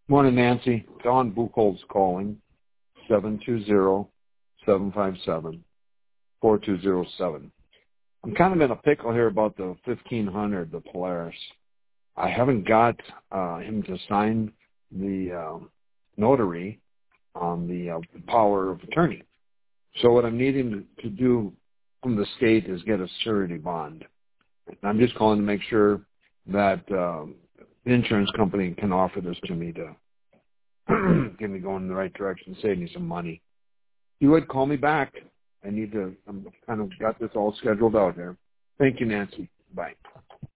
Morning, Nancy. Don Buchholz calling, 720-757-4207. I'm kind of in a pickle here about the 1500, the Polaris. I haven't got him to sign the notary on the power of attorney. So what I'm needing to do from the state is get a surety bond. I'm just calling to make sure that the insurance company can offer this to me to get me going in the right direction, save me some money. You would call me back. I'm kind of got this all scheduled out here. Thank you, Nancy. Bye.